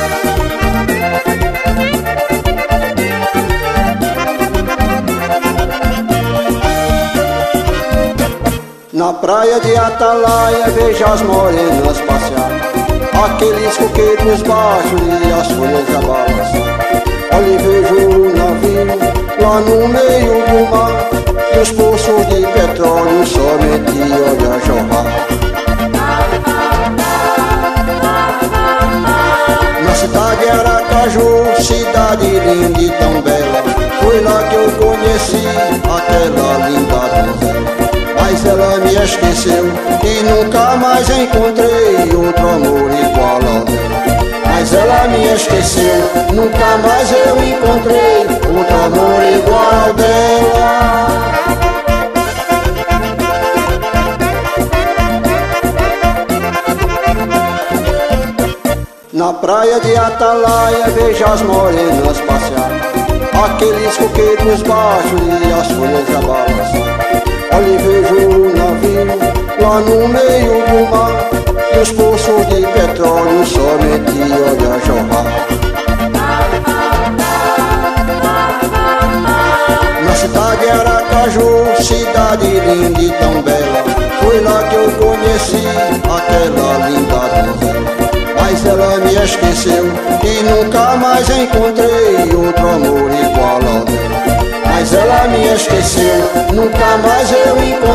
Na praia de Atalaia vejo as morenas passear, aqueles coqueiros baixos e as folhas a balançar. Olha e vejo o navio lá no meio do mar, e os poços de petróleo somente olha jorrar. Na cidade Aracaju, cidade linda e tão bela, foi lá que eu conheci aquela linda donzela. Mas ela me esqueceu e nunca mais encontrei outro amor igual ao dela. Mas ela me esqueceu, nunca mais eu encontrei outro amor igual ao dela. Na praia de Atalaia vejo as morenas passear, aqueles coqueiros baixos e as folhas a balançar. Olha e vejo o navio lá no meio do mar, e os poços de petróleo somente olha jorrar. Na cidade Aracaju, cidade linda e tão bela, foi lá que eu conheci aquela linda donzela. Mas ela me esqueceu e nunca mais encontrei outro amor igual ao dela. Mas ela me esqueceu, nunca mais eu encontrei